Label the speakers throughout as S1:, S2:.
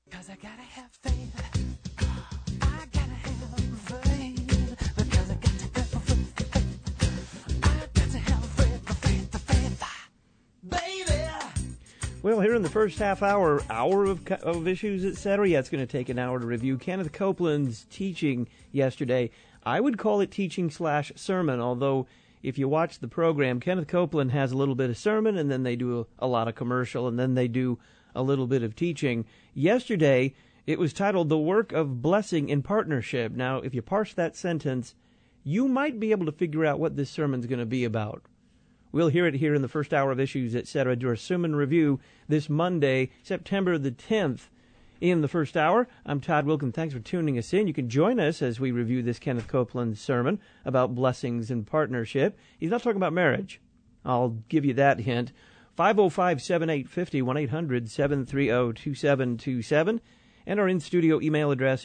S1: 'Cause I gotta have faith. I gotta have faith. Because I got to have faith. I got to have faith, baby.
S2: Well, here in the first half hour of Issues, etc. Yeah, it's going to take an hour to review Kenneth Copeland's teaching yesterday. I would call it teaching/sermon, although if you watch the program, Kenneth Copeland has a little bit of sermon, and then they do a lot of commercial, and then they do a little bit of teaching. Yesterday, it was titled The Work of Blessing in Partnership. Now, if you parse that sentence, you might be able to figure out what this sermon's going to be about. We'll hear it here in the first hour of Issues, etc. do our sermon review this Monday, September the 10th. In the first hour, I'm Todd Wilkin. Thanks for tuning us in. You can join us as we review this Kenneth Copeland sermon about blessings in partnership. He's not talking about marriage. I'll give you that hint. 505-7850, 1-800-730-2727. And our in-studio email address,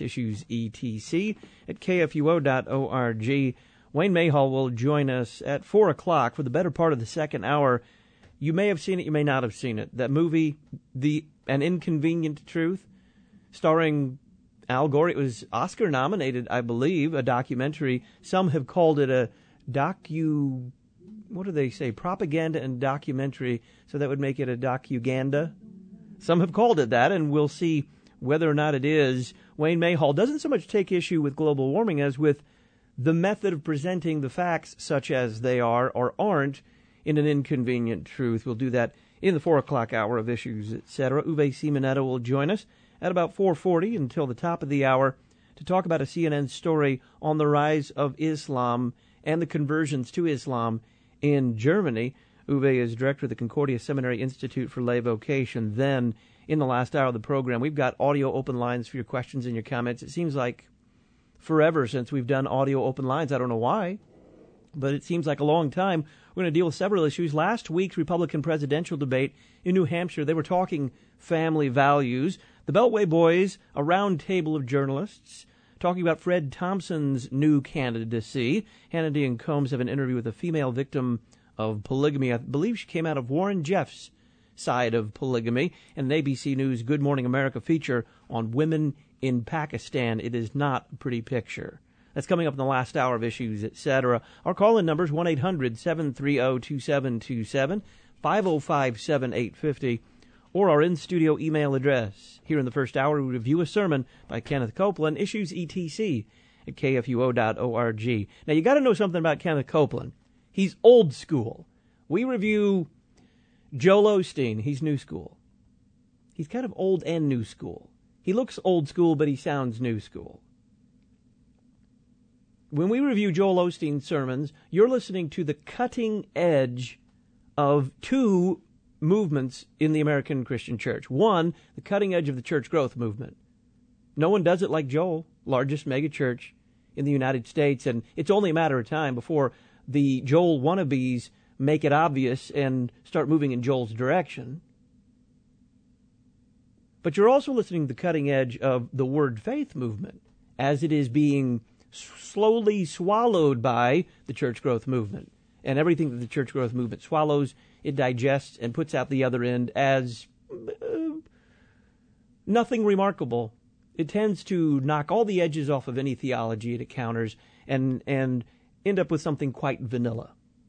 S2: issuesetc@kfuo.org. Wayne Mayhall will join us at 4 o'clock for the better part of the second hour. You may have seen it, you may not have seen it. That movie, An Inconvenient Truth, starring Al Gore. It was Oscar-nominated, I believe, a documentary. Some have called it a propaganda and documentary, so that would make it a docuganda. Some have called it that, and we'll see whether or not it is. Wayne Mayhall doesn't so much take issue with global warming as with the method of presenting the facts such as they are or aren't in An Inconvenient Truth. We'll do that in the 4 o'clock hour of Issues, etc. Uwe Simonetta will join us at about 4:40 until the top of the hour to talk about a CNN story on the rise of Islam and the conversions to Islam in Germany. Uwe is director of the Concordia Seminary Institute for Lay Vocation. Then, in the last hour of the program, we've got audio open lines for your questions and your comments. It seems like forever since we've done audio open lines. I don't know why, but it seems like a long time. We're going to deal with several issues. Last week's Republican presidential debate in New Hampshire, they were talking family values. The Beltway Boys, a round table of journalists, talking about Fred Thompson's new candidacy. Hannity and Combs have an interview with a female victim of polygamy. I believe she came out of Warren Jeff's side of polygamy. And an ABC News Good Morning America feature on women in Pakistan. It is not a pretty picture. That's coming up in the last hour of Issues, etc. Our call-in number is 1-800-730-2727, 505-7850, or our in-studio email address. Here in the first hour, we review a sermon by Kenneth Copeland, issuesetc@kfuo.org. Now, you got to know something about Kenneth Copeland. He's old school. We review Joel Osteen. He's new school. He's kind of old and new school. He looks old school, but he sounds new school. When we review Joel Osteen's sermons, you're listening to the cutting edge of two movements in the American Christian church. One, the cutting edge of the church growth movement. No one does it like Joel, largest megachurch in the United States, and it's only a matter of time before the Joel wannabes make it obvious and start moving in Joel's direction. But you're also listening to the cutting edge of the Word Faith movement as it is being slowly swallowed by the church growth movement. And everything that the church growth movement swallows, it digests and puts out the other end as nothing remarkable. It tends to knock all the edges off of any theology it encounters and end up with something quite vanilla.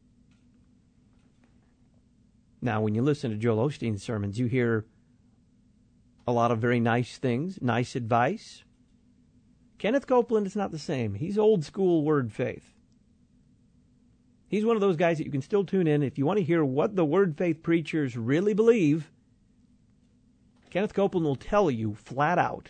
S2: Now, when you listen to Joel Osteen's sermons, you hear a lot of very nice things, nice advice. Kenneth Copeland is not the same. He's old school Word Faith. He's one of those guys that you can still tune in if you want to hear what the Word Faith preachers really believe. Kenneth Copeland will tell you flat out.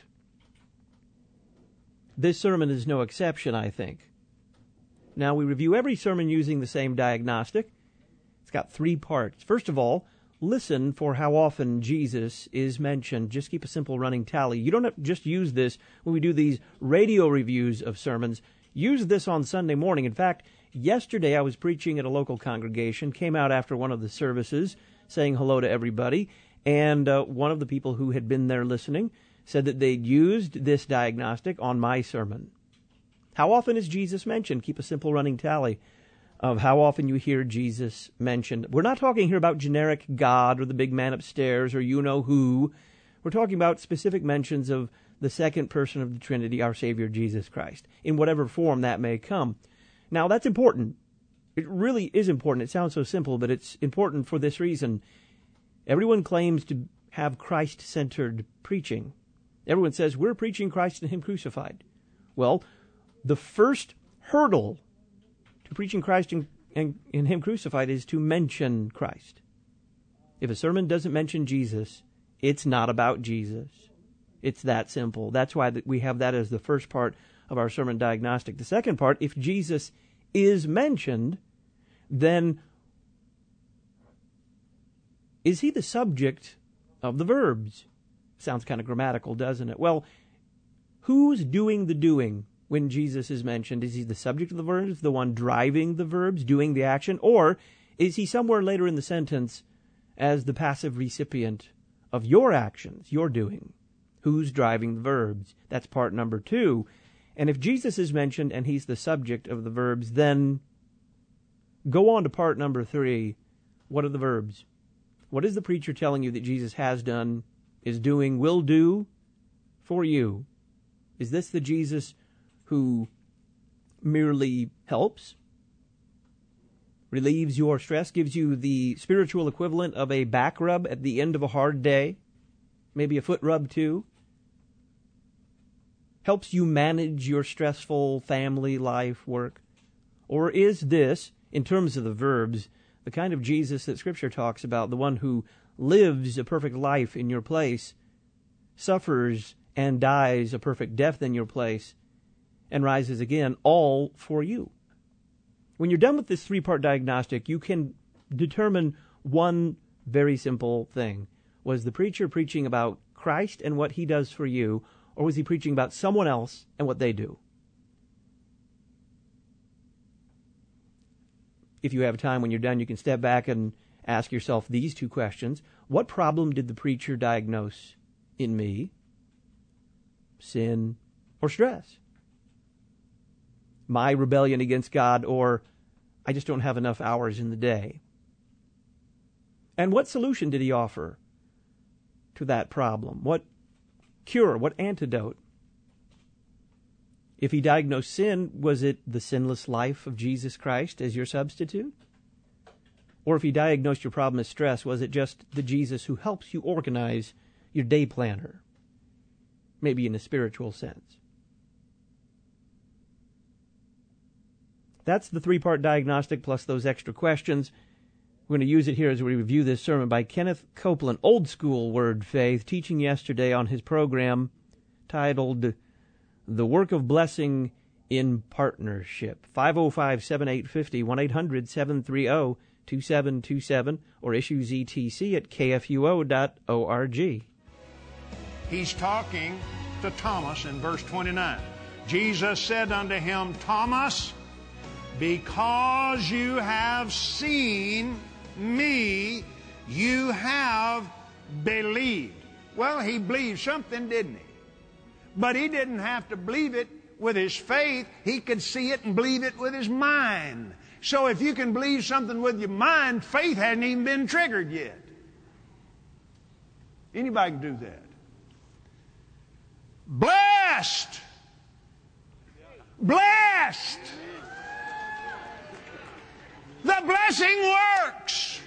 S2: This sermon is no exception, I think. Now, we review every sermon using the same diagnostic. It's got 3 parts. First of all, listen for how often Jesus is mentioned. Just keep a simple running tally. You don't have to just use this when we do these radio reviews of sermons. Use this on Sunday morning. In fact, yesterday I was preaching at a local congregation, came out after one of the services, saying hello to everybody, and one of the people who had been there listening said that they'd used this diagnostic on my sermon. How often is Jesus mentioned? Keep a simple running tally of how often you hear Jesus mentioned. We're not talking here about generic God or the big man upstairs or you-know-who. We're talking about specific mentions of the second person of the Trinity, our Savior Jesus Christ, in whatever form that may come. Now, that's important. It really is important. It sounds so simple, but it's important for this reason. Everyone claims to have Christ-centered preaching. Everyone says, we're preaching Christ and Him crucified. Well, the first hurdle to preaching Christ and Him crucified is to mention Christ. If a sermon doesn't mention Jesus, it's not about Jesus. It's that simple. That's why we have that as the first part of our sermon diagnostic. The second part, if Jesus is mentioned, then is He the subject of the verbs? Sounds kind of grammatical, doesn't it? Well, who's doing the doing when Jesus is mentioned? Is He the subject of the verbs, the one driving the verbs, doing the action? Or is He somewhere later in the sentence as the passive recipient of your actions, your doing? Who's driving the verbs? That's part number 2. And if Jesus is mentioned and He's the subject of the verbs, then go on to part number 3. What are the verbs? What is the preacher telling you that Jesus has done, is doing, will do for you? Is this the Jesus who merely helps, relieves your stress, gives you the spiritual equivalent of a back rub at the end of a hard day, maybe a foot rub too, helps you manage your stressful family life, work? Or is this, in terms of the verbs, the kind of Jesus that Scripture talks about, the one who lives a perfect life in your place, suffers and dies a perfect death in your place, and rises again, all for you? When you're done with this 3-part diagnostic, you can determine one very simple thing. Was the preacher preaching about Christ and what He does for you, or was he preaching about someone else and what they do? If you have time when you're done, you can step back and ask yourself these 2 questions. What problem did the preacher diagnose in me? Sin or stress? My rebellion against God, or I just don't have enough hours in the day? And what solution did he offer to that problem? What cure? What antidote? If he diagnosed sin, was it the sinless life of Jesus Christ as your substitute? Or if he diagnosed your problem as stress, was it just the Jesus who helps you organize your day planner? Maybe in a spiritual sense. That's the 3-part diagnostic plus those extra questions. We're going to use it here as we review this sermon by Kenneth Copeland, Old School Word Faith, teaching yesterday on his program titled The Work of Blessing in Partnership. 505-7850, 1-800-730-2727, or issues etc at kfuo.org.
S3: He's talking to Thomas in verse 29. Jesus said unto him, Thomas, because you have seen me, you have believed. Well, he believed something, didn't he? But he didn't have to believe it with his faith. He could see it and believe it with his mind. So if you can believe something with your mind, faith hasn't even been triggered yet. Anybody can do that. Blessed! Blessed! The blessing works.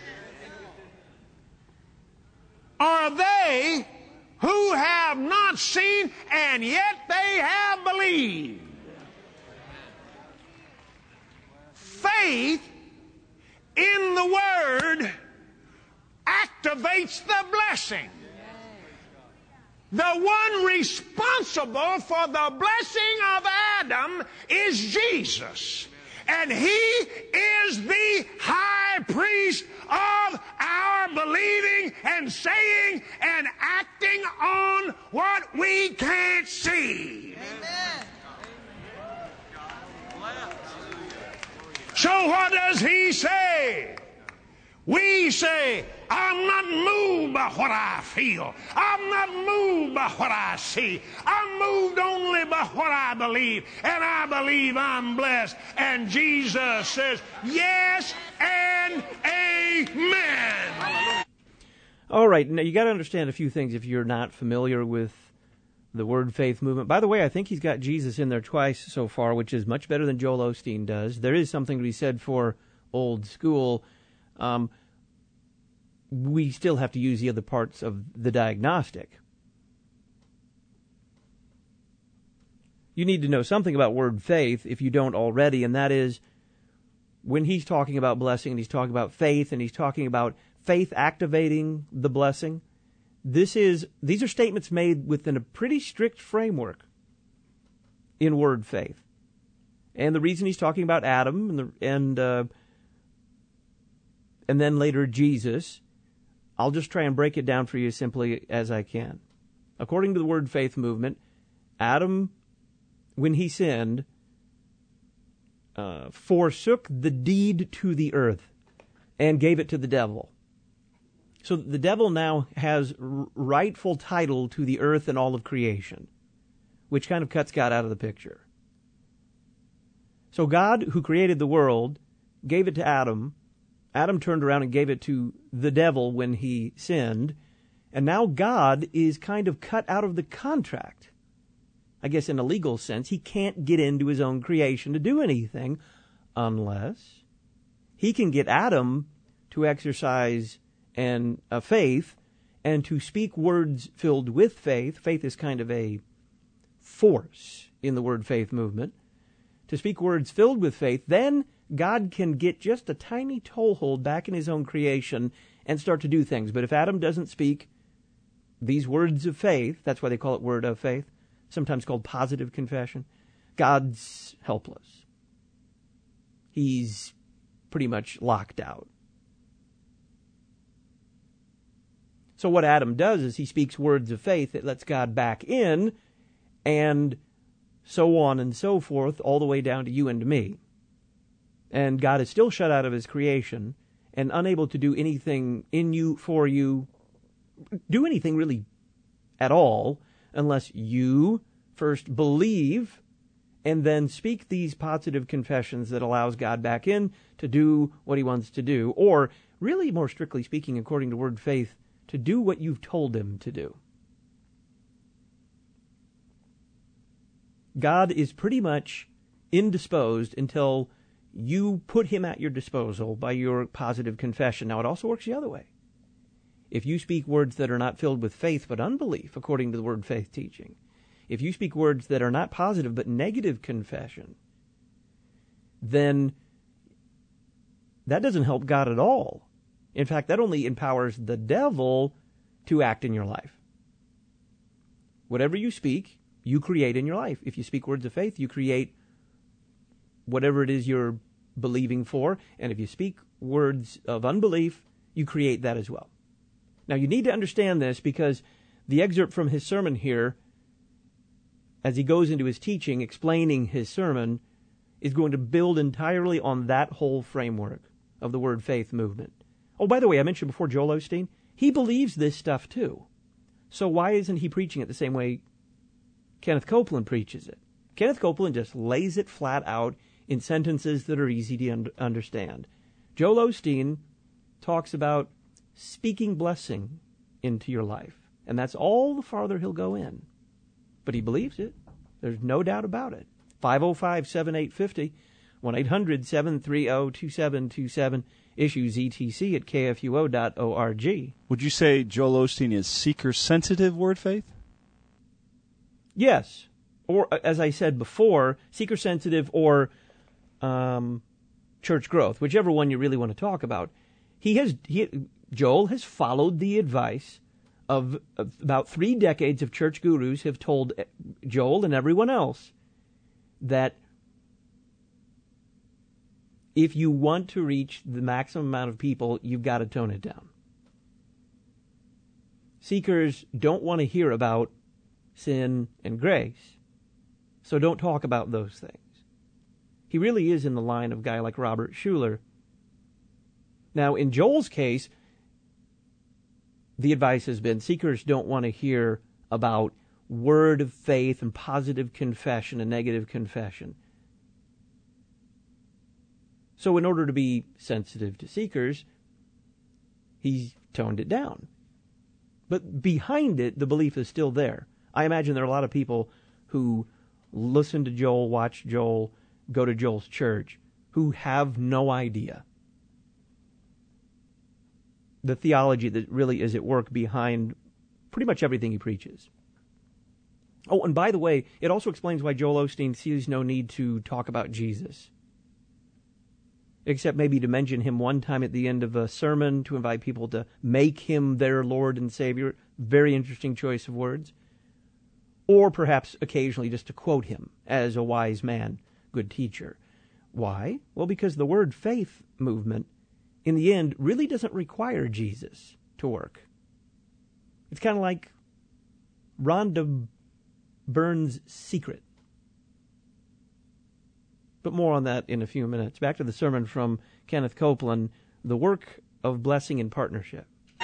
S3: Are they who have not seen and yet they have believed? Faith in the Word activates the blessing. The one responsible for the blessing of Adam is Jesus. And He is the high priest of our believing and saying and acting on what we can't see. Amen. So what does He say? We say, I'm not moved by what I feel. I'm not moved by what I see. I'm moved only by what I believe. And I believe I'm blessed. And Jesus says, yes and amen.
S2: All right, now you got to understand a few things if you're not familiar with the Word Faith movement. By the way, I think he's got Jesus in there twice so far, which is much better than Joel Osteen does. There is something to be said for old school. We still have to use the other parts of the diagnostic. You need to know something about Word Faith if you don't already, and that is when he's talking about blessing and he's talking about faith and he's talking about faith activating the blessing, these are statements made within a pretty strict framework in Word Faith. And the reason he's talking about Adam and then later Jesus, I'll just try and break it down for you as simply as I can. According to the Word Faith movement, Adam, when he sinned, forsook the deed to the earth and gave it to the devil. So the devil now has rightful title to the earth and all of creation, which kind of cuts God out of the picture. So God, who created the world, gave it to Adam. Adam turned around and gave it to the devil when he sinned. And now God is kind of cut out of the contract. I guess in a legal sense, he can't get into his own creation to do anything unless he can get Adam to exercise a faith and to speak words filled with faith. Faith is kind of a force in the Word Faith movement. To speak words filled with faith, then God can get just a tiny toehold back in his own creation and start to do things. But if Adam doesn't speak these words of faith, that's why they call it word of faith, sometimes called positive confession, God's helpless. He's pretty much locked out. So what Adam does is he speaks words of faith that lets God back in, and so on and so forth, all the way down to you and to me. And God is still shut out of his creation and unable to do anything in you, for you, do anything really at all, unless you first believe and then speak these positive confessions that allows God back in to do what he wants to do, or really more strictly speaking, according to Word Faith, to do what you've told him to do. God is pretty much indisposed until you put him at your disposal by your positive confession. Now, it also works the other way. If you speak words that are not filled with faith but unbelief, according to the Word Faith teaching, if you speak words that are not positive but negative confession, then that doesn't help God at all. In fact, that only empowers the devil to act in your life. Whatever you speak, you create in your life. If you speak words of faith, you create whatever it is you're believing for. And if you speak words of unbelief, you create that as well. Now, you need to understand this because the excerpt from his sermon here, as he goes into his teaching, explaining his sermon, is going to build entirely on that whole framework of the Word Faith movement. Oh, by the way, I mentioned before Joel Osteen. He believes this stuff too. So why isn't he preaching it the same way Kenneth Copeland preaches it? Kenneth Copeland just lays it flat out in sentences that are easy to understand. Joel Osteen talks about speaking blessing into your life. And that's all the farther he'll go in. But he believes it. There's no doubt about it. 505-7850, 1-800-730-2727, issue ZTC at kfuo.org.
S4: Would you say Joel Osteen is seeker-sensitive Word Faith?
S2: Yes. Or, as I said before, seeker-sensitive or church growth, whichever one you really want to talk about. Joel has followed the advice of about 3 decades of church gurus have told Joel and everyone else that if you want to reach the maximum amount of people, you've got to tone it down. Seekers don't want to hear about sin and grace, so don't talk about those things. He really is in the line of a guy like Robert Schuller. Now, in Joel's case, the advice has been seekers don't want to hear about word of faith and positive confession and negative confession. So in order to be sensitive to seekers, he's toned it down. But behind it, the belief is still there. I imagine there are a lot of people who listen to Joel, watch Joel, go to Joel's church, who have no idea the theology that really is at work behind pretty much everything he preaches. Oh, and by the way, it also explains why Joel Osteen sees no need to talk about Jesus, except maybe to mention him one time at the end of a sermon to invite people to make him their Lord and Savior. Very interesting choice of words. Or perhaps occasionally just to quote him as a wise man, good teacher. Why? Well, because the word faith movement, in the end, really doesn't require Jesus to work. It's kind of like Rhonda Byrne's secret. But more on that in a few minutes. Back to the sermon from Kenneth Copeland, The Work of Blessing in Partnership.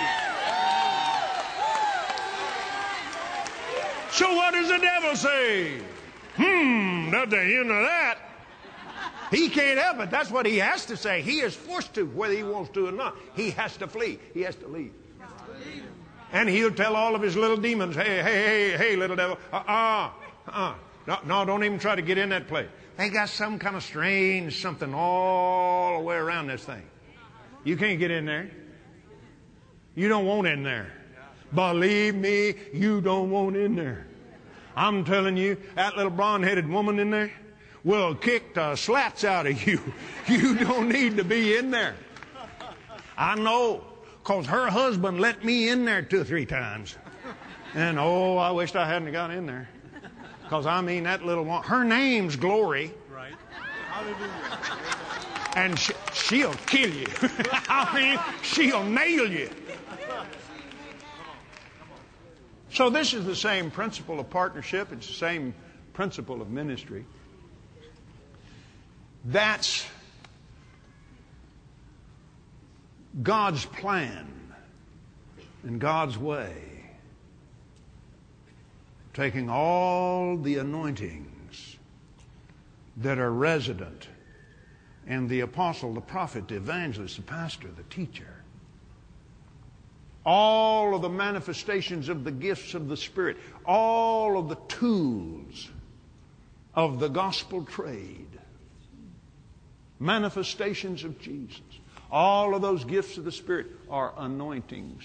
S3: So what does the devil say? At the end of that, he can't help it. That's what he has to say. He is forced to, whether he wants to or not. He has to flee. He has to leave. And he'll tell all of his little demons, hey, little devil, No, don't even try to get in that place. They got some kind of strange something all the way around this thing. You can't get in there. You don't want in there. Believe me, you don't want in there. I'm telling you, that little blonde-headed woman in there will kick the slats out of you. You don't need to be in there. I know, because her husband let me in there 2 or 3 times. And, I wished I hadn't got in there. Because, that little one, her name's Glory. Right. Hallelujah. And she'll kill you. She'll nail you. So this is the same principle of partnership. It's the same principle of ministry. That's God's plan and God's way. Taking all the anointings that are resident in the apostle, the prophet, the evangelist, the pastor, the teacher. All of the manifestations of the gifts of the Spirit. All of the tools of the gospel trade. Manifestations of Jesus. All of those gifts of the Spirit are anointings.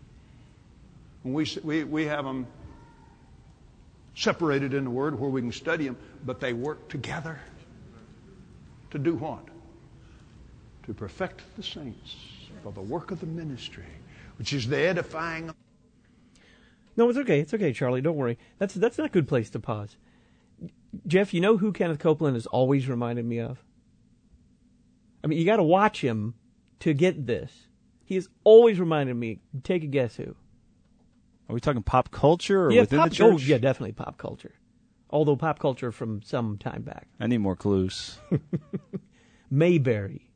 S3: We have them separated in the Word where we can study them, but they work together to do what? To perfect the saints for the work of the ministry, which is the edifying.
S2: No, it's okay. It's okay, Charlie. Don't worry. That's not a good place to pause. Jeff, you know who Kenneth Copeland has always reminded me of? You got to watch him to get this. He has always reminded me. Take a guess who.
S4: Are we talking pop culture or
S2: yeah,
S4: within the church?
S2: Oh, yeah, definitely pop culture. Although pop culture from some time back.
S4: I need more clues.
S2: Mayberry.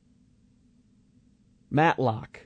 S2: Matlock.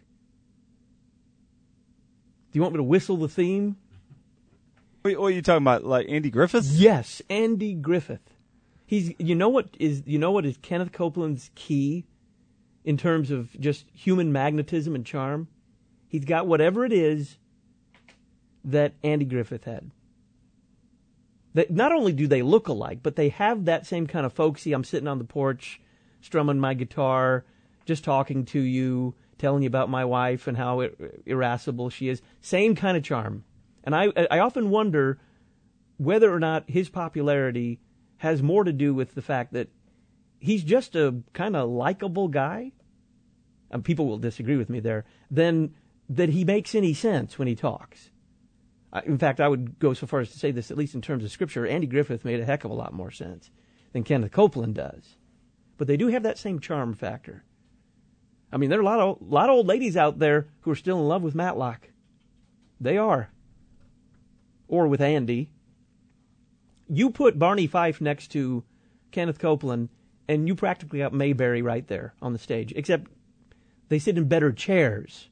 S2: Do you want me to whistle the theme?
S4: What are you talking about? Like Andy Griffith?
S2: Yes, Andy Griffith. You know what is Kenneth Copeland's key in terms of just human magnetism and charm? He's got whatever it is that Andy Griffith had. That not only do they look alike, but they have that same kind of folksy, I'm sitting on the porch, strumming my guitar, just talking to you, telling you about my wife and how irascible she is. Same kind of charm. And I often wonder whether or not his popularity has more to do with the fact that he's just a kind of likable guy, and people will disagree with me there, than that he makes any sense when he talks. In fact, I would go so far as to say this, at least in terms of Scripture, Andy Griffith made a heck of a lot more sense than Kenneth Copeland does. But they do have that same charm factor. There are a lot of old ladies out there who are still in love with Matlock. They are. Or with Andy. You put Barney Fife next to Kenneth Copeland, and you practically got Mayberry right there on the stage, except they sit in better chairs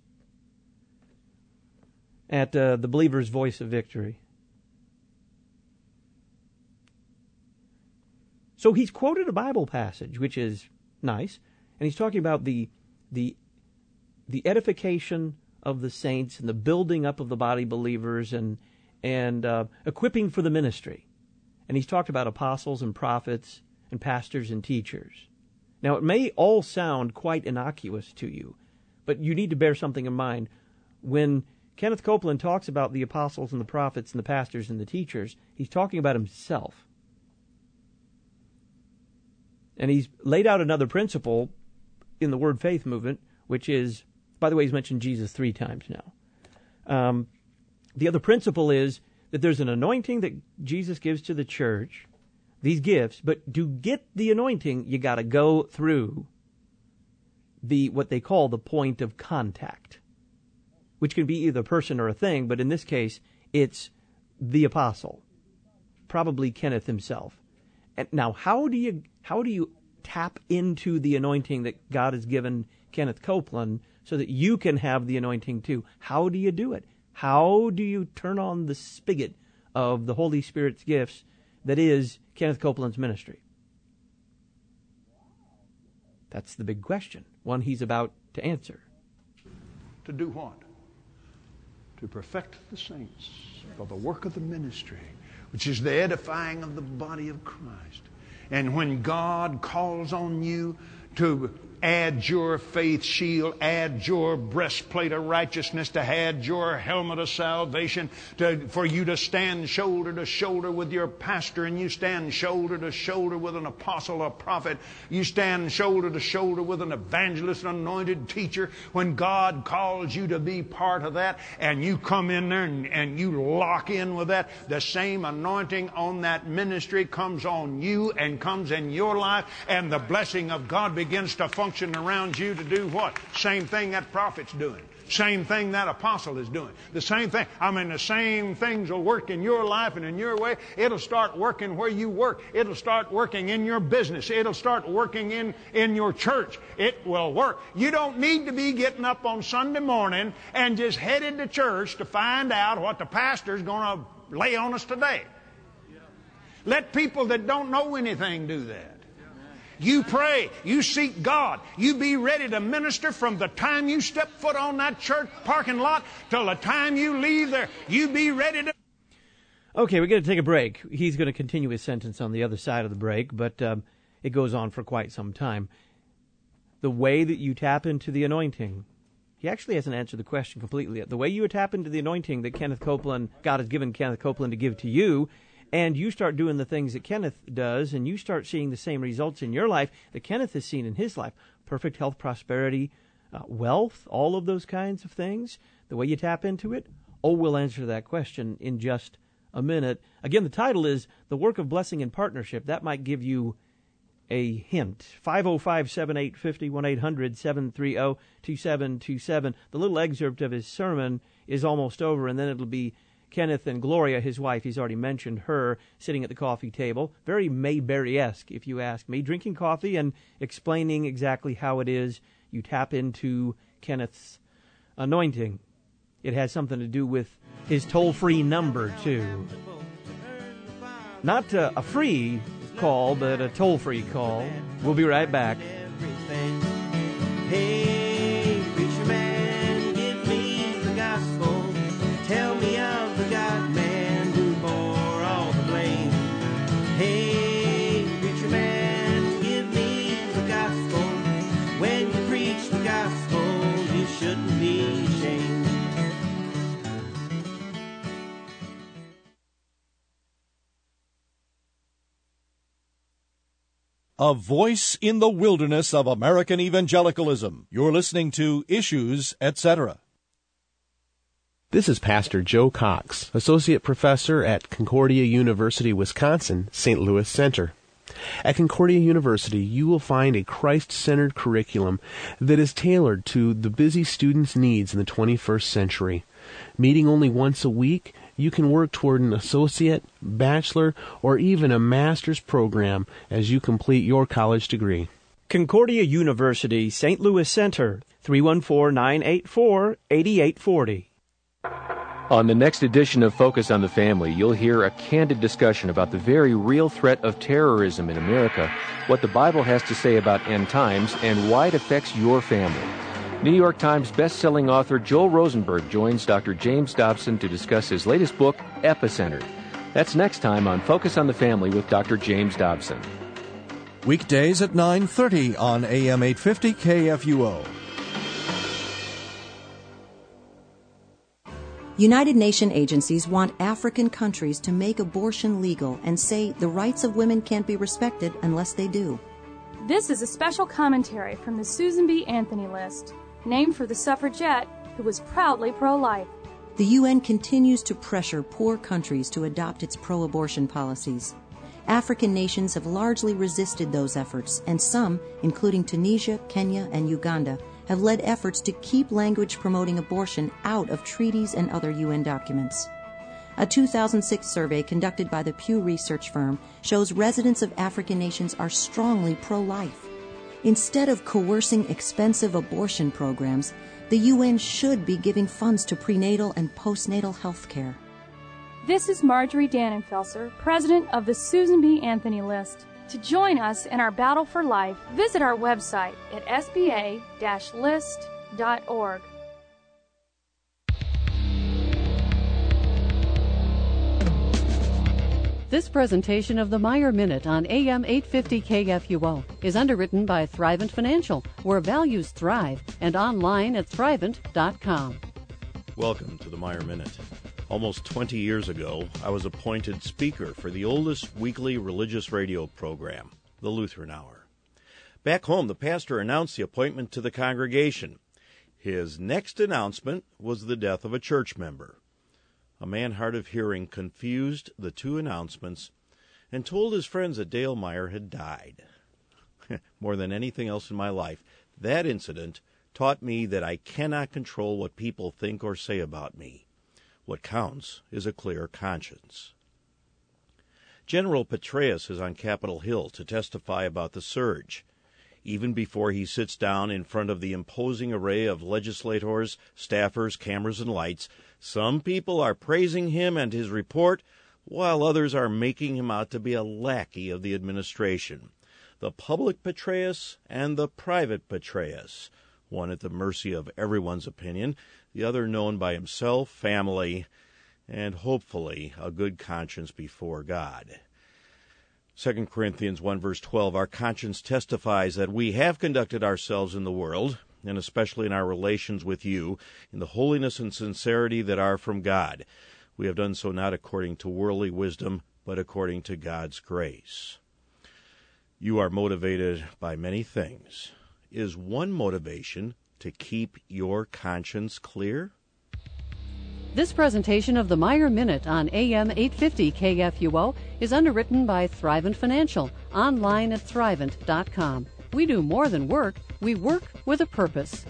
S2: at the Believer's Voice of Victory. So he's quoted a Bible passage, which is nice, and he's talking about the edification of the saints and the building up of the body believers and equipping for the ministry. And he's talked about apostles and prophets and pastors and teachers. Now, it may all sound quite innocuous to you, but you need to bear something in mind. When Kenneth Copeland talks about the apostles and the prophets and the pastors and the teachers, he's talking about himself. And he's laid out another principle in the Word Faith movement, which is, by the way, he's mentioned Jesus 3 times now. The other principle is that there's an anointing that Jesus gives to the church, these gifts, but to get the anointing, you got to go through what they call the point of contact, which can be either a person or a thing, but in this case, it's the apostle, probably Kenneth himself. And now, how do you tap into the anointing that God has given Kenneth Copeland so that you can have the anointing too? How do you do it? How do you turn on the spigot of the Holy Spirit's gifts that is Kenneth Copeland's ministry? That's the big question, one he's about to answer.
S3: To do what? To perfect the saints for the work of the ministry, which is the edifying of the body of Christ. And when God calls on you to add your faith shield, add your breastplate of righteousness, to add your helmet of salvation, for you to stand shoulder to shoulder with your pastor, and you stand shoulder to shoulder with an apostle or prophet, you stand shoulder to shoulder with an evangelist, an anointed teacher. When God calls you to be part of that, and you come in there and you lock in with that, the same anointing on that ministry comes on you and comes in your life, and the blessing of God begins to function around you to do what? Same thing that prophet's doing. Same thing that apostle is doing. The same thing. I mean, the same things will work in your life and in your way. It'll start working where you work. It'll start working in your business. It'll start working in your church. It will work. You don't need to be getting up on Sunday morning and just headed to church to find out what the pastor's going to lay on us today. Let people that don't know anything do that. You pray. You seek God. You be ready to minister from the time you step foot on that church parking lot till the time you leave there. You be ready to...
S2: Okay, we're going to take a break. He's going to continue his sentence on the other side of the break, but it goes on for quite some time. The way that you tap into the anointing, he actually hasn't answered the question completely yet. The way you tap into the anointing that God has given Kenneth Copeland to give to you, and you start doing the things that Kenneth does, and you start seeing the same results in your life that Kenneth has seen in his life. Perfect health, prosperity, wealth, all of those kinds of things. The way you tap into it, we'll answer that question in just a minute. Again, the title is The Work of Blessing and Partnership. That might give you a hint. 505-7850, 1-800-730-2727. The little excerpt of his sermon is almost over, and then it'll be Kenneth and Gloria, his wife, he's already mentioned her, sitting at the coffee table. Very Mayberry-esque, if you ask me, drinking coffee and explaining exactly how it is you tap into Kenneth's anointing. It has something to do with his toll-free number, too. Not a free call, but a toll-free call. We'll be right back.
S5: Hey, preacher man, give me the gospel. Tell me of the God-man who bore all the blame. Hey, preacher man, give me the gospel. When you preach the gospel, you shouldn't be ashamed.
S6: A voice in the wilderness of American evangelicalism. You're listening to Issues, etc.
S7: This is Pastor Joe Cox, Associate Professor at Concordia University, Wisconsin, St. Louis Center. At Concordia University, you will find a Christ-centered curriculum that is tailored to the busy student's needs in the 21st century. Meeting only once a week, you can work toward an associate, bachelor, or even a master's program as you complete your college degree.
S2: Concordia University, St. Louis Center, 314-984-8840.
S8: On the next edition of Focus on the Family, you'll hear a candid discussion about the very real threat of terrorism in America, what the Bible has to say about end times, and why it affects your family. New York Times best-selling author Joel Rosenberg joins Dr. James Dobson to discuss his latest book, Epicenter. That's next time on Focus on the Family with Dr. James Dobson.
S6: Weekdays at 9:30 on AM 850 KFUO.
S9: United Nations agencies want African countries to make abortion legal and say the rights of women can't be respected unless they do.
S10: This is a special commentary from the Susan B. Anthony List, named for the suffragette who was proudly pro-life.
S9: The UN continues to pressure poor countries to adopt its pro-abortion policies. African nations have largely resisted those efforts, and some, including Tunisia, Kenya, and Uganda, have led efforts to keep language promoting abortion out of treaties and other UN documents. A 2006 survey conducted by the Pew Research firm shows residents of African nations are strongly pro-life. Instead of coercing expensive abortion programs, the UN should be giving funds to prenatal and postnatal health care.
S10: This is Marjorie Dannenfelser, president of the Susan B. Anthony List. To join us in our battle for life, visit our website at sba-list.org.
S11: This presentation of the Meyer Minute on AM 850 KFUO is underwritten by Thrivent Financial, where values thrive, and online at thrivent.com.
S12: Welcome to the Meyer Minute. Almost 20 years ago, I was appointed speaker for the oldest weekly religious radio program, the Lutheran Hour. Back home, the pastor announced the appointment to the congregation. His next announcement was the death of a church member. A man hard of hearing confused the two announcements and told his friends that Dale Meyer had died. More than anything else in my life, that incident taught me that I cannot control what people think or say about me. What counts is a clear conscience. General Petraeus is on Capitol Hill to testify about the surge. Even before he sits down in front of the imposing array of legislators, staffers, cameras, and lights, some people are praising him and his report, while others are making him out to be a lackey of the administration. The public Petraeus and the private Petraeus, one at the mercy of everyone's opinion, the other known by himself, family, and hopefully a good conscience before God. 2 Corinthians 1 verse 12, our conscience testifies that we have conducted ourselves in the world, and especially in our relations with you, in the holiness and sincerity that are from God. We have done so not according to worldly wisdom, but according to God's grace. You are motivated by many things. Is one motivation to keep your conscience clear?
S11: This presentation of the Meyer Minute on AM 850 KFUO is underwritten by Thrivent Financial, online at thrivent.com. We do more than work, we work with a purpose.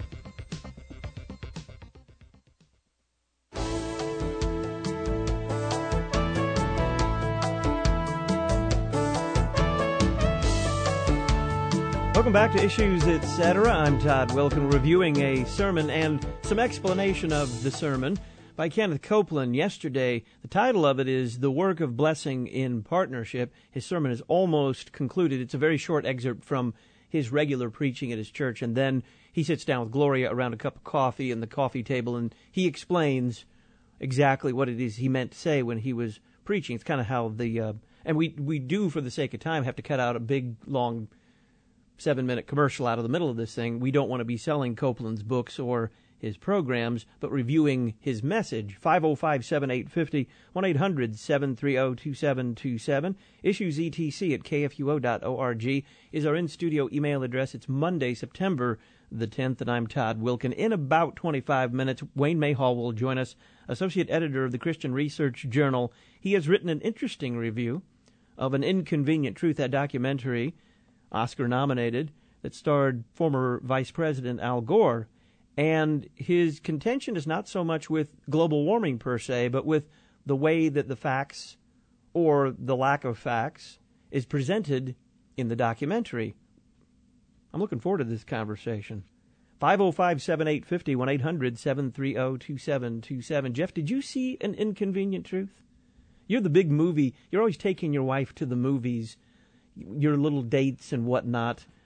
S2: Welcome back to Issues, Etc. I'm Todd Wilken, reviewing a sermon and some explanation of the sermon by Kenneth Copeland yesterday. The title of it is The Work of Blessing in Partnership. His sermon is almost concluded. It's a very short excerpt from his regular preaching at his church, and then he sits down with Gloria around a cup of coffee and the coffee table, and he explains exactly what it is he meant to say when he was preaching. It's kind of how and we do, for the sake of time, have to cut out a big, long 7-minute commercial out of the middle of this thing. We don't want to be selling Copeland's books or his programs, but reviewing his message. 505-7850, 1-800-730-2727. Issues etc at kfuo.org is our in-studio email address. It's Monday, September the 10th, and I'm Todd Wilken. In about 25 minutes, Wayne Mayhall will join us, associate editor of the Christian Research Journal. He has written an interesting review of An Inconvenient Truth, that documentary, Oscar-nominated, that starred former Vice President Al Gore. And his contention is not so much with global warming per se, but with the way that the facts, or the lack of facts, is presented in the documentary. I'm looking forward to this conversation. 505-7850, 1-800-730-2727. Jeff, did you see An Inconvenient Truth? You're the big movie. You're always taking your wife to the movies, your little dates and whatnot.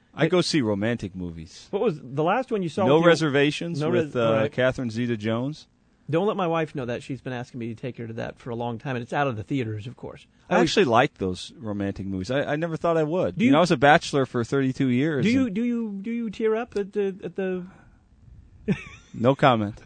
S4: I go see romantic movies.
S2: What was the last one you saw?
S4: No
S2: with your-
S4: Reservations
S2: No
S4: with
S2: right.
S4: Catherine Zeta-Jones.
S2: Don't let my wife know that. She's been asking me to take her to that for a long time, and it's out of the theaters, of course.
S4: I actually like those romantic movies. I never thought I would.
S2: Do you-
S4: I was a bachelor for 32 years.
S2: Do you tear up at the?
S4: No comment.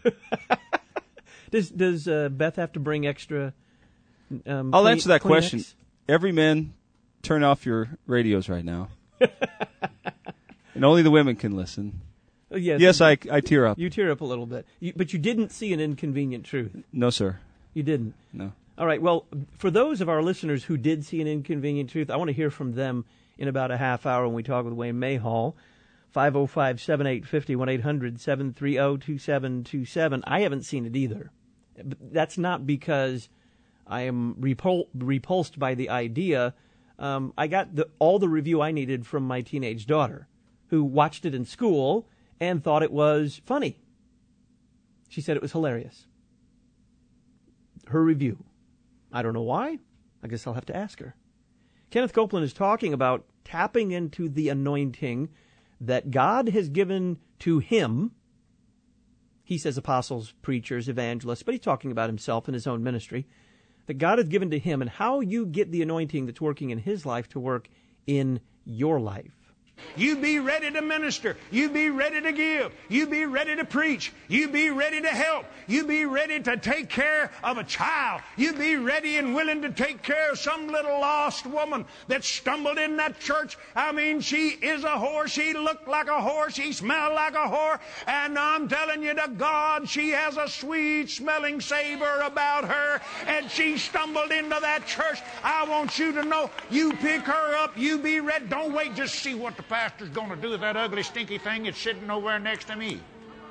S2: Does Beth have to bring extra?
S4: I'll answer that
S2: Kleenex?
S4: question. Every man, turn off your radios right now. And only the women can listen. Yes, I tear up.
S2: You tear up a little bit. But you didn't see An Inconvenient Truth.
S4: No, sir.
S2: You didn't?
S4: No.
S2: All right. Well, for those of our listeners who did see An Inconvenient Truth, I want to hear from them in about a half hour when we talk with Wayne Mayhall. 505-7850, 1-800-730-2727. I haven't seen it either. But that's not because I am repulsed by the idea. I got all the review I needed from my teenage daughter, who watched it in school and thought it was funny. She said it was hilarious. Her review. I don't know why. I guess I'll have to ask her. Kenneth Copeland is talking about tapping into the anointing that God has given to him. He says apostles, preachers, evangelists, but he's talking about himself and his own ministry. That God has given to him, and how you get the anointing that's working in his life to work in your life.
S3: You be ready to minister. You be ready to give. You be ready to preach. You be ready to help. You be ready to take care of a child. You be ready and willing to take care of some little lost woman that stumbled in that church. I mean, she is a whore. She looked like a whore. She smelled like a whore. And I'm telling you to God, she has a sweet smelling savor about her. And she stumbled into that church. I want you to know, you pick her up. You be ready. Don't wait. Just see what the pastor's going to do with that ugly, stinky thing that's sitting over there next to me.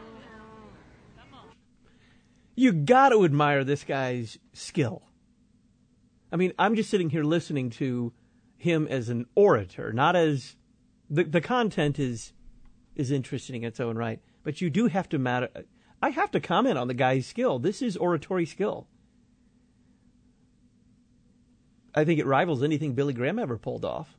S2: You got to admire this guy's skill. I mean, I'm just sitting here listening to him as an orator, not as the content is interesting in its own right, but you do have to I have to comment on the guy's skill. This is oratory skill. I think it rivals anything Billy Graham ever pulled off.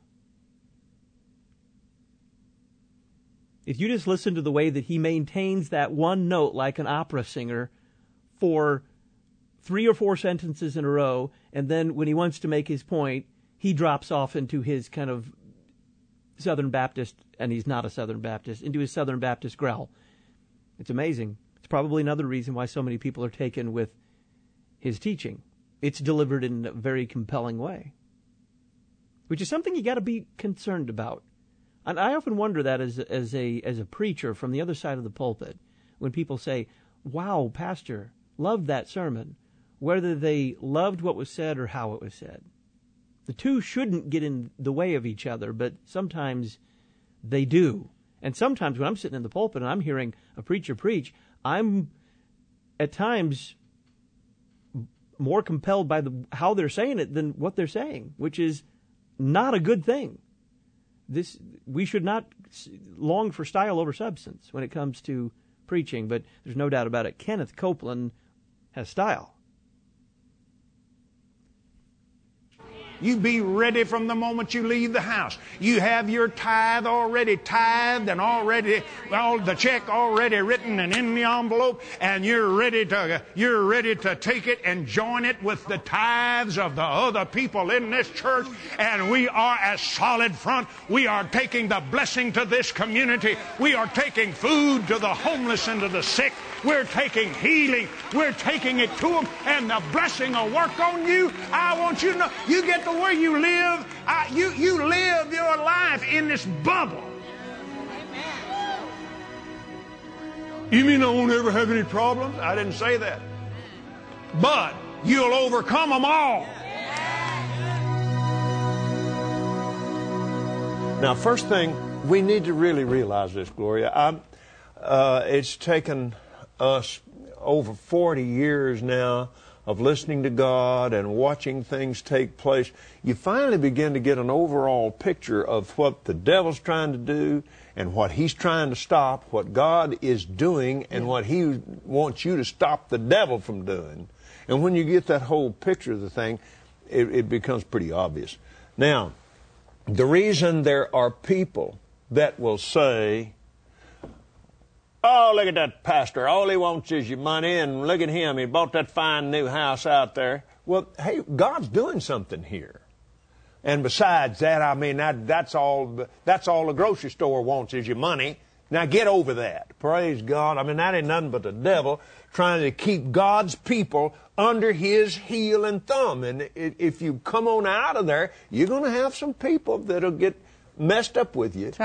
S2: If you just listen to the way that he maintains that one note like an opera singer for 3 or 4 sentences in a row, and then when he wants to make his point, he drops off into his kind of Southern Baptist, and he's not a Southern Baptist, into his Southern Baptist growl. It's amazing. It's probably another reason why so many people are taken with his teaching. It's delivered in a very compelling way, which is something you got to be concerned about. And I often wonder that as a preacher from the other side of the pulpit, when people say, "Wow, Pastor, loved that sermon," whether they loved what was said or how it was said. The two shouldn't get in the way of each other, but sometimes they do. And sometimes when I'm sitting in the pulpit and I'm hearing a preacher preach, I'm at times more compelled by how they're saying it than what they're saying, which is not a good thing. We should not long for style over substance when it comes to preaching, but there's no doubt about it. Kenneth Copeland has style.
S3: You be ready from the moment you leave the house. You have your tithe already tithed and already, all the check already written and in the envelope, and you're ready to take it and join it with the tithes of the other people in this church. And we are a solid front. We are taking the blessing to this community. We are taking food to the homeless and to the sick. We're taking healing. We're taking it to them, and the blessing will work on you. I want you to know, you get to where you live. You live your life in this bubble. You mean I won't ever have any problems? I didn't say that. But you'll overcome them all. Now, first thing, we need to really realize this, Gloria. It's taken us over 40 years now of listening to God and watching things take place. You finally begin to get an overall picture of what the devil's trying to do and what he's trying to stop, what God is doing, and what he wants you to stop the devil from doing. And when you get that whole picture of the thing, it becomes pretty obvious. Now, the reason there are people
S13: that will say, oh, look at that pastor. All he wants is your money, and look at him. He bought that fine new house out there. Well, hey, God's doing something here. And besides that, I mean, that's all the grocery store wants is your money. Now get over that. Praise God. I mean, that ain't nothing but the devil trying to keep God's people under his heel and thumb. And if you come on out of there, you're going to have some people that'll get messed up with you.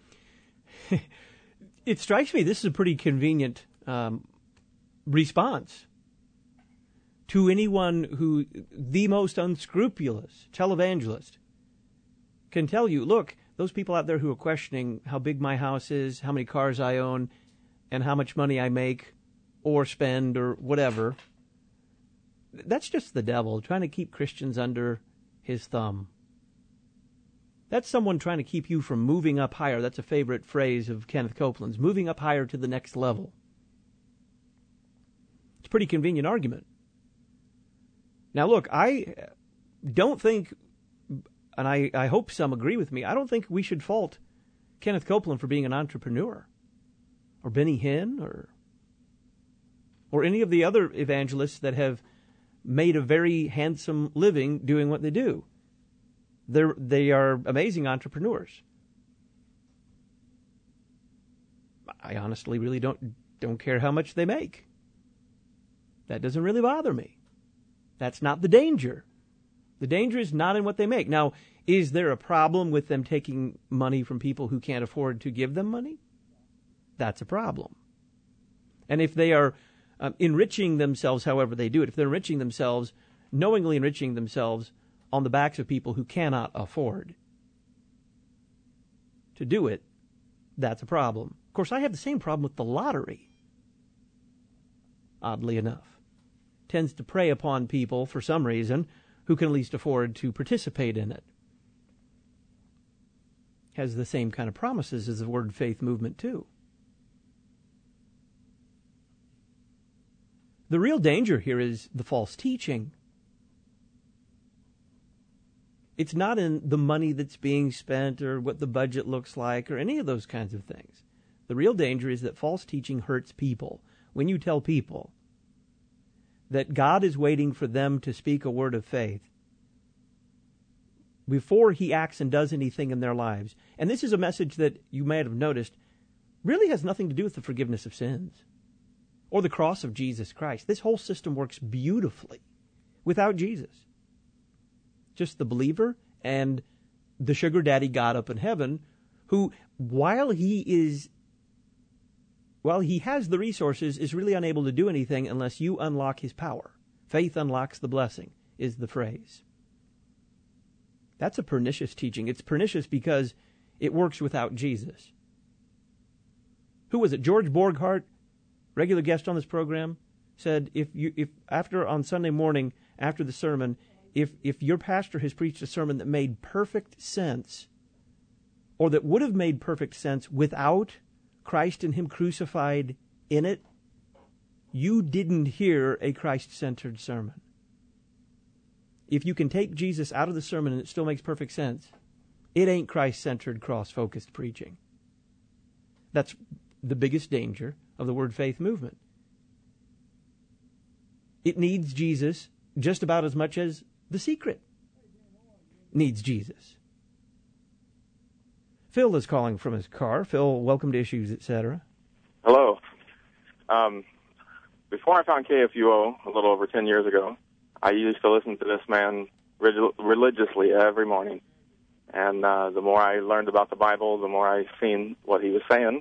S2: It strikes me this is a pretty convenient response to anyone who, the most unscrupulous televangelist, can tell you, look, those people out there who are questioning how big my house is, how many cars I own, and how much money I make or spend or whatever, that's just the devil trying to keep Christians under his thumb. That's someone trying to keep you from moving up higher. That's a favorite phrase of Kenneth Copeland's, moving up higher to the next level. It's a pretty convenient argument. Now, look, I don't think, and I hope some agree with me, I don't think we should fault Kenneth Copeland for being an entrepreneur, or Benny Hinn, or any of the other evangelists that have made a very handsome living doing what they do. They are amazing entrepreneurs. I honestly really don't care how much they make. That doesn't really bother me. That's not the danger. The danger is not in what they make. Now, is there a problem with them taking money from people who can't afford to give them money? That's a problem. And if they are enriching themselves however they do it, if they're enriching themselves, knowingly enriching themselves on the backs of people who cannot afford to do it, that's a problem. Of course, I have the same problem with the lottery, oddly enough. Tends to prey upon people, for some reason, who can at least afford to participate in it. Has the same kind of promises as the Word Faith movement, too. The real danger here is the false teaching. It's not in the money that's being spent or what the budget looks like or any of those kinds of things. The real danger is that false teaching hurts people. When you tell people that God is waiting for them to speak a word of faith before he acts and does anything in their lives. And this is a message that you may have noticed really has nothing to do with the forgiveness of sins or the cross of Jesus Christ. This whole system works beautifully without Jesus. Just the believer and the sugar daddy God up in heaven, who, while he has the resources, is really unable to do anything unless you unlock his power. Faith unlocks the blessing, is the phrase. That's a pernicious teaching. It's pernicious because it works without Jesus. Who was it? George Borghardt, regular guest on this program, said if after on Sunday morning after the sermon, if your pastor has preached a sermon that made perfect sense, or that would have made perfect sense without Christ and him crucified in it, you didn't hear a Christ-centered sermon. If you can take Jesus out of the sermon and it still makes perfect sense, it ain't Christ-centered, cross-focused preaching. That's the biggest danger of the Word Faith movement. It needs Jesus just about as much as The Secret needs Jesus. Phil is calling from his car. Phil, welcome to Issues, etc.
S14: Hello. Before I found KFUO a little over 10 years ago, I used to listen to this man religiously every morning. And the more I learned about the Bible, the more I seen what he was saying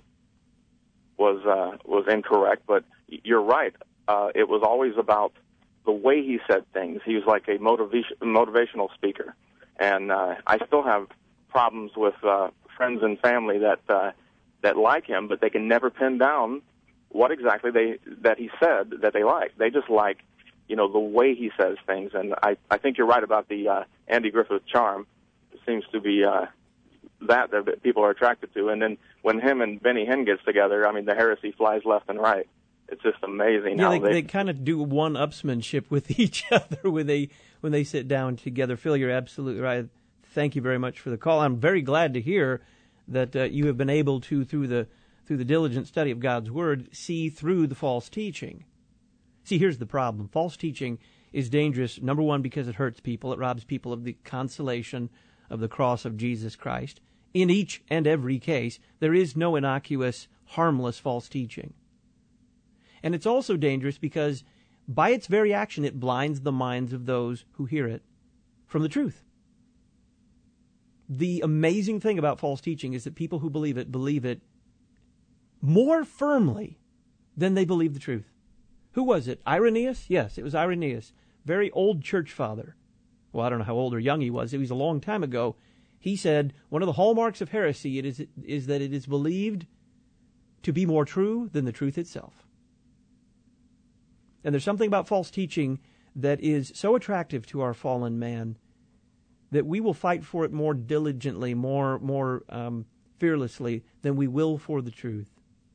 S14: was incorrect. But you're right. It was always about the way he said things. He was like a motivational speaker. And I still have problems with friends and family that like him, but they can never pin down what exactly that he said that they like. They just like, the way he says things. And I think you're right about the Andy Griffith charm. It seems to be that people are attracted to. And then when him and Benny Hinn gets together, I mean, the heresy flies left and right. It's just amazing.
S2: Yeah,
S14: how
S2: they kind of do one-upsmanship with each other when they sit down together. Phil, you're absolutely right. Thank you very much for the call. I'm very glad to hear that you have been able to, through the diligent study of God's Word, see through the false teaching. See, here's the problem. False teaching is dangerous, number one, because it hurts people. It robs people of the consolation of the cross of Jesus Christ. In each and every case, there is no innocuous, harmless false teaching. And it's also dangerous because by its very action, it blinds the minds of those who hear it from the truth. The amazing thing about false teaching is that people who believe it more firmly than they believe the truth. Who was it? Irenaeus? Yes, it was Irenaeus. Very old church father. Well, I don't know how old or young he was. It was a long time ago. He said one of the hallmarks of heresy is that it is believed to be more true than the truth itself. And there's something about false teaching that is so attractive to our fallen man that we will fight for it more diligently, more fearlessly than we will for the truth.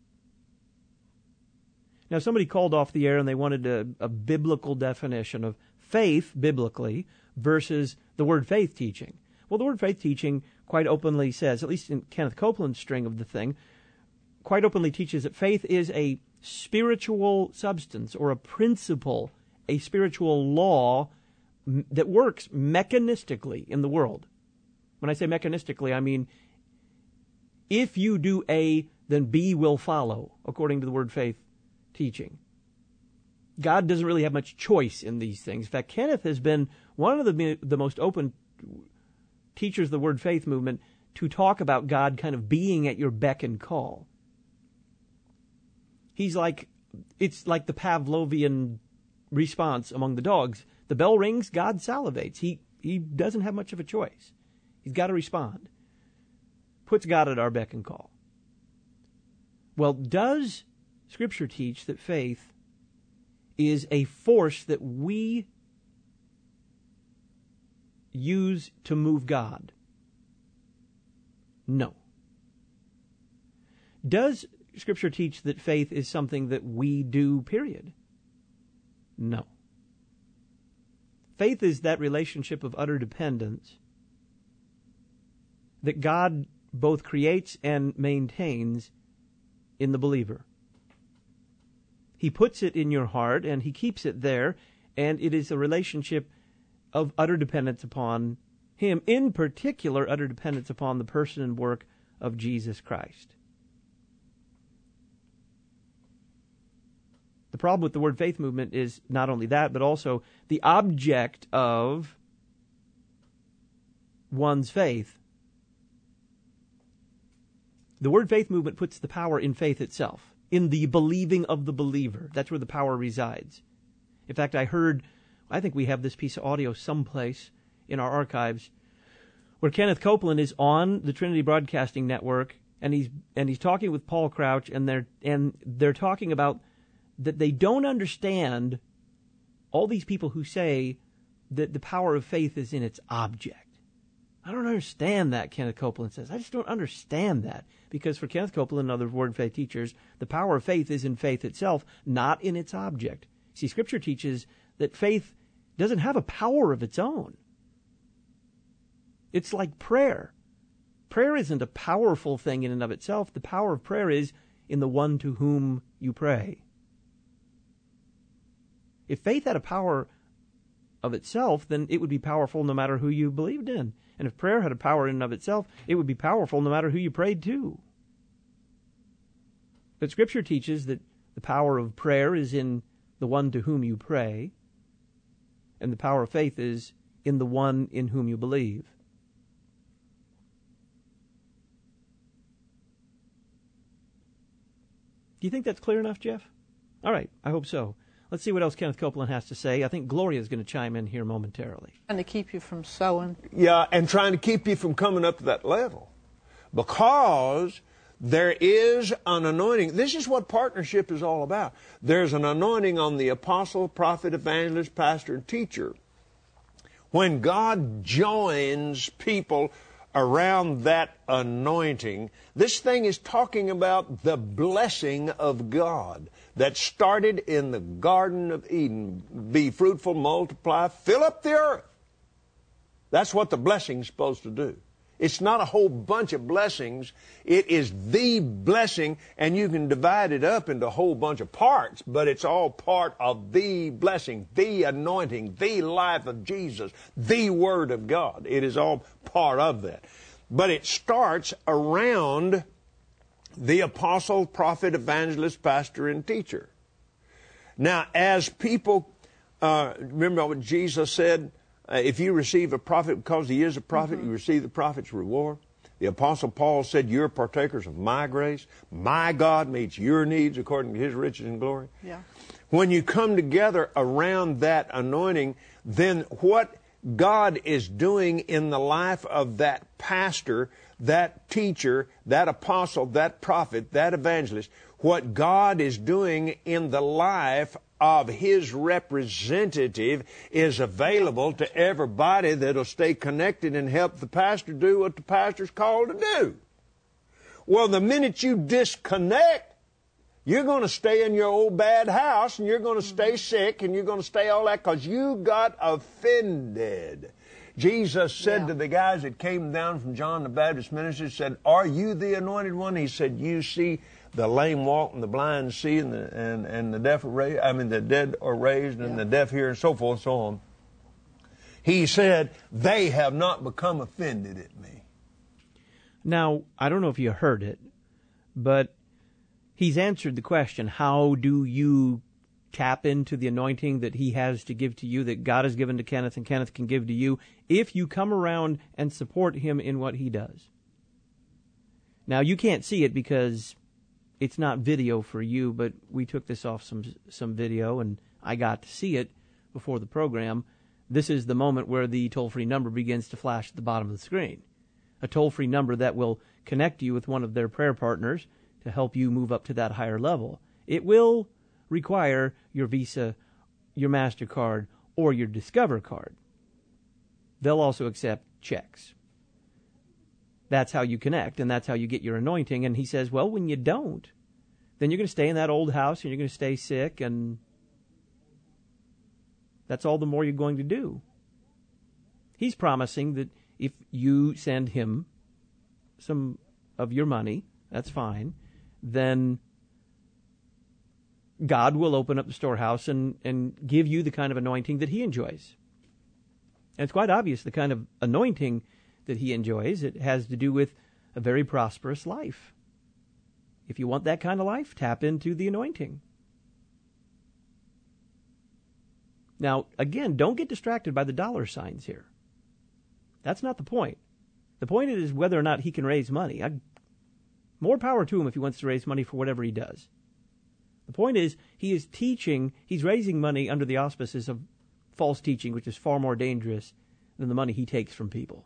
S2: Now, somebody called off the air and they wanted a biblical definition of faith, biblically, versus the word faith teaching. Well, the word faith teaching quite openly says, at least in Kenneth Copeland's string of the thing, quite openly teaches that faith is a spiritual substance or a principle, a spiritual law that works mechanistically in the world. When I say mechanistically, I mean if you do A, then B will follow, according to the word faith teaching. God doesn't really have much choice in these things. In fact, Kenneth has been one of the most open teachers of the word faith movement to talk about God kind of being at your beck and call. It's like the Pavlovian response among the dogs. The bell rings, God salivates. He doesn't have much of a choice. He's got to respond. Puts God at our beck and call. Well, does Scripture teach that faith is a force that we use to move God? No. Does Scripture teach that faith is something that we do, period? No. Faith is that relationship of utter dependence that God both creates and maintains in the believer. He puts it in your heart and He keeps it there, and it is a relationship of utter dependence upon Him, in particular utter dependence upon the person and work of Jesus Christ. The problem with the word faith movement is not only that, but also the object of one's faith. The word faith movement puts the power in faith itself, in the believing of the believer. That's where the power resides. In fact, I think we have this piece of audio someplace in our archives, where Kenneth Copeland is on the Trinity Broadcasting Network, and he's talking with Paul Crouch, and they're talking about that they don't understand all these people who say that the power of faith is in its object. I don't understand that, Kenneth Copeland says. I just don't understand that. Because for Kenneth Copeland and other word faith teachers, the power of faith is in faith itself, not in its object. See, Scripture teaches that faith doesn't have a power of its own. It's like prayer. Prayer isn't a powerful thing in and of itself. The power of prayer is in the one to whom you pray. If faith had a power of itself, then it would be powerful no matter who you believed in. And if prayer had a power in and of itself, it would be powerful no matter who you prayed to. But Scripture teaches that the power of prayer is in the one to whom you pray, and the power of faith is in the one in whom you believe. Do you think that's clear enough, Jeff? All right, I hope so. Let's see what else Kenneth Copeland has to say. I think Gloria is going to chime in here momentarily.
S15: Trying to keep you from sowing.
S13: Yeah, and trying to keep you from coming up to that level. Because there is an anointing. This is what partnership is all about. There's an anointing on the apostle, prophet, evangelist, pastor, and teacher. When God joins people around that anointing, this thing is talking about the blessing of God that started in the Garden of Eden. Be fruitful, multiply, fill up the earth. That's what the blessing is supposed to do. It's not a whole bunch of blessings. It is the blessing, and you can divide it up into a whole bunch of parts, but it's all part of the blessing, the anointing, the life of Jesus, the Word of God. It is all part of that. But it starts around the apostle, prophet, evangelist, pastor, and teacher. Now, as people, remember what Jesus said, if you receive a prophet because he is a prophet, you receive the prophet's reward. The Apostle Paul said, you're partakers of my grace. My God meets your needs according to his riches and glory.
S15: Yeah.
S13: When you come together around that anointing, then what God is doing in the life of that pastor, that teacher, that apostle, that prophet, that evangelist, what God is doing in the life of his representative is available to everybody that'll stay connected and help the pastor do what the pastor's called to do. Well, the minute you disconnect, you're going to stay in your old bad house, and you're going to stay sick, and you're going to stay all that because you got offended. Jesus said to the guys that came down from John the Baptist ministry, said, are you the anointed one? He said, you see the lame walk and the blind see and the deaf are raised, the dead are raised and the deaf hear and so forth and so on. He said, they have not become offended at me.
S2: Now, I don't know if you heard it, but he's answered the question, how do you tap into the anointing that he has to give to you, that God has given to Kenneth and Kenneth can give to you, if you come around and support him in what he does? Now, you can't see it because it's not video for you, but we took this off some video, and I got to see it before the program. This is the moment where the toll-free number begins to flash at the bottom of the screen. A toll-free number that will connect you with one of their prayer partners to help you move up to that higher level. It will require your Visa, your MasterCard, or your Discover card. They'll also accept checks. That's how you connect, and that's how you get your anointing. And he says, well, when you don't, then you're going to stay in that old house, and you're going to stay sick, and that's all the more you're going to do. He's promising that if you send him some of your money, that's fine, then God will open up the storehouse and give you the kind of anointing that he enjoys. And it's quite obvious the kind of anointing that he enjoys. It has to do with a very prosperous life. If you want that kind of life, tap into the anointing. Now, again, don't get distracted by the dollar signs here. That's not the point. The point is whether or not he can raise money. More power to him if he wants to raise money for whatever he does. The point is, he is teaching, he's raising money under the auspices of false teaching, which is far more dangerous than the money he takes from people.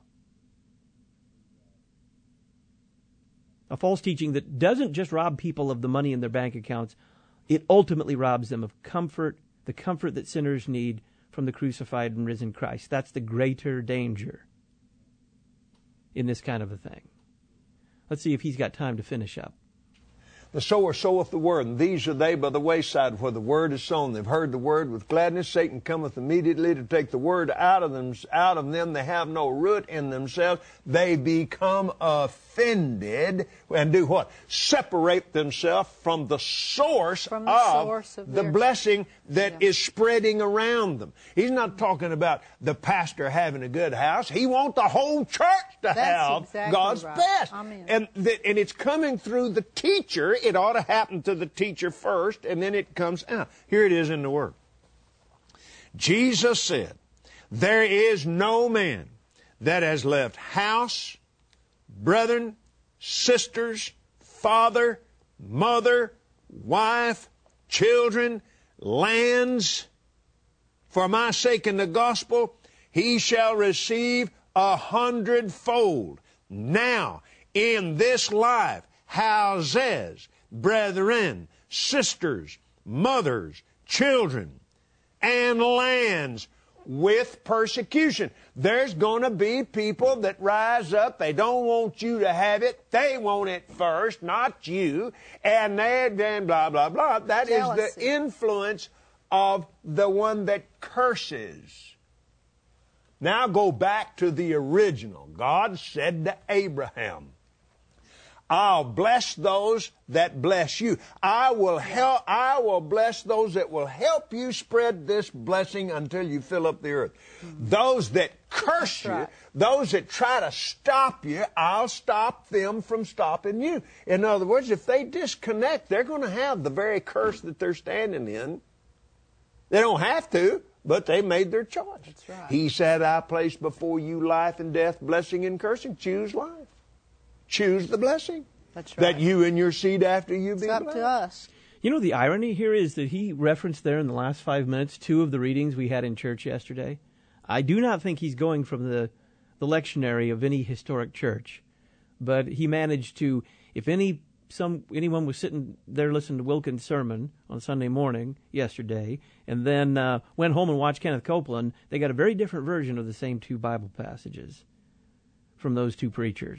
S2: A false teaching that doesn't just rob people of the money in their bank accounts, it ultimately robs them of comfort, the comfort that sinners need from the crucified and risen Christ. That's the greater danger in this kind of a thing. Let's see if he's got time to finish up.
S13: The sower soweth the word, and these are they by the wayside where the word is sown. They've heard the word with gladness. Satan cometh immediately to take the word out of them. They have no root in themselves. They become offended and do what? Separate themselves from the source of the blessing that is spreading around them. He's not talking about the pastor having a good house. He wants the whole church to have God's best.
S15: Amen.
S13: And it's coming through the teacher. It ought to happen to the teacher first, and then it comes out. Here it is in the Word. Jesus said, there is no man that has left house, brethren, sisters, father, mother, wife, children, lands, for my sake in the gospel, he shall receive 100-fold. Now, in this life, houses, brethren, sisters, mothers, children, and lands with persecution. There's going to be people that rise up. They don't want you to have it. They want it first, not you. And then blah, blah, blah. That is the influence of the one that curses. Now go back to the original. God said to Abraham, I'll bless those that bless you. I will bless those that will help you spread this blessing until you fill up the earth. Those that curse you, those that try to stop you, I'll stop them from stopping you. In other words, if they disconnect, they're going to have the very curse that they're standing in. They don't have to, but they made their choice.
S15: That's right.
S13: He said, I place before you life and death, blessing and cursing. Choose life. Choose the blessing.
S15: That's right.
S13: That you and your seed after you be blessed.
S15: It's up to us.
S2: You know, the irony here is that he referenced there in the last 5 minutes 2 of the readings we had in church yesterday. I do not think he's going from the lectionary of any historic church, but he managed to, if anyone was sitting there listening to Wilkins' sermon on Sunday morning yesterday, and then went home and watched Kenneth Copeland, they got a very different version of the same 2 Bible passages from those 2 preachers.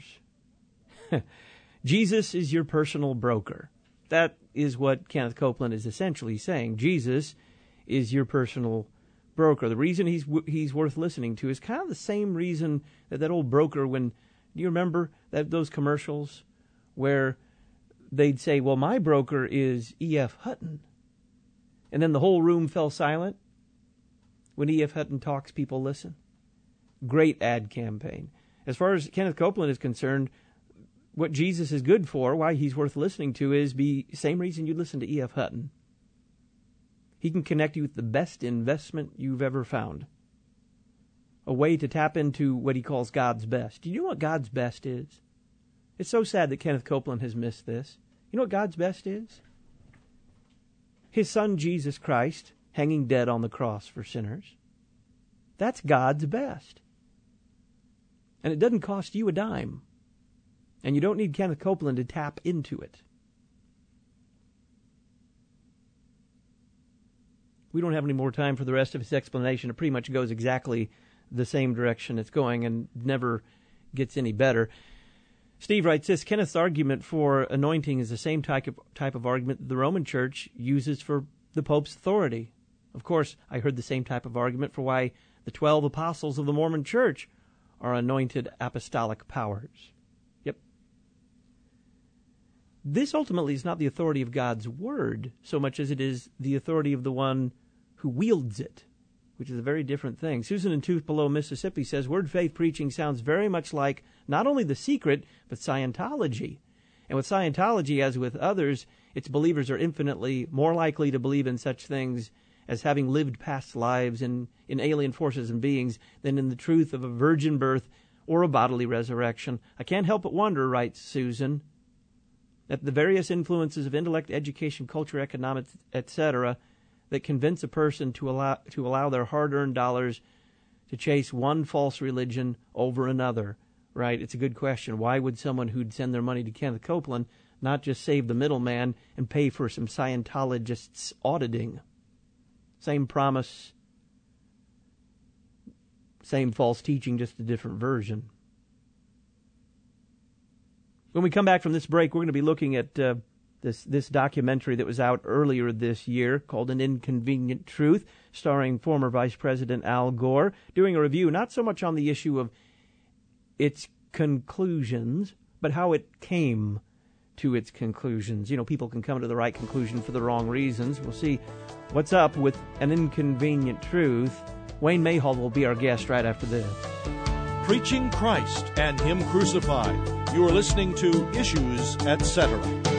S2: Jesus is your personal broker. That is what Kenneth Copeland is essentially saying. Jesus is your personal broker. The reason he's worth listening to is kind of the same reason that old broker, do you remember those commercials where they'd say, well, my broker is E.F. Hutton. And then the whole room fell silent. When E.F. Hutton talks, people listen. Great ad campaign. As far as Kenneth Copeland is concerned, what Jesus is good for, why he's worth listening to, is the same reason you'd listen to E.F. Hutton. He can connect you with the best investment you've ever found. A way to tap into what he calls God's best. Do you know what God's best is? It's so sad that Kenneth Copeland has missed this. You know what God's best is? His Son, Jesus Christ, hanging dead on the cross for sinners. That's God's best. And it doesn't cost you a dime. And you don't need Kenneth Copeland to tap into it. We don't have any more time for the rest of his explanation. It pretty much goes exactly the same direction it's going and never gets any better. Steve writes this, Kenneth's argument for anointing is the same type of argument that the Roman Church uses for the Pope's authority. Of course, I heard the same type of argument for why the 12 apostles of the Mormon Church are anointed apostolic powers. Yep. This ultimately is not the authority of God's Word so much as it is the authority of the one who wields it, which is a very different thing. Susan in Tupelo, Mississippi says, word faith preaching sounds very much like not only The Secret, but Scientology. And with Scientology, as with others, its believers are infinitely more likely to believe in such things as having lived past lives in alien forces and beings than in the truth of a virgin birth or a bodily resurrection. I can't help but wonder, writes Susan, that the various influences of intellect, education, culture, economics, etc., that convince a person to allow their hard-earned dollars to chase one false religion over another, right? It's a good question. Why would someone who'd send their money to Kenneth Copeland not just save the middleman and pay for some Scientologists' auditing? Same promise, same false teaching, just a different version. When we come back from this break, we're going to be looking at this documentary that was out earlier this year called An Inconvenient Truth, starring former Vice President Al Gore, doing a review not so much on the issue of its conclusions, but how it came to its conclusions. You know, people can come to the right conclusion for the wrong reasons. We'll see what's up with An Inconvenient Truth. Wayne Mayhall will be our guest right after this.
S6: Preaching Christ and Him Crucified. You are listening to Issues, Etc.